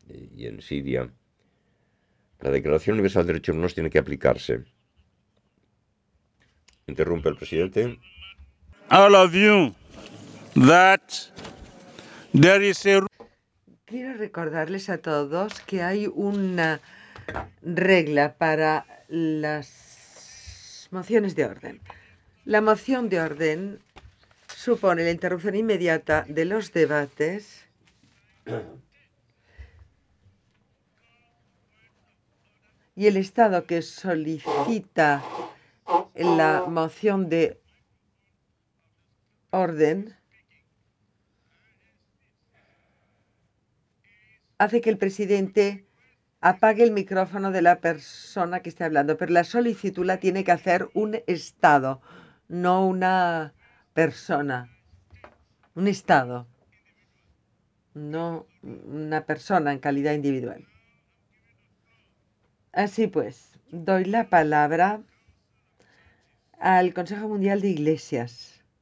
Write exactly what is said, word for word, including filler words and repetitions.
eh, y en Siria. La Declaración Universal de Derechos Humanos tiene que aplicarse. Interrumpe el presidente. All of you that there is a Quiero recordarles a todos que hay una regla para las mociones de orden. La moción de orden supone la interrupción inmediata de los debates y el Estado que solicita la moción de orden hace que el presidente apague el micrófono de la persona que está hablando, pero la solicitud la tiene que hacer un Estado, no una persona. Un Estado, no una persona en calidad individual. Así pues, doy la palabra al Consejo Mundial de Iglesias.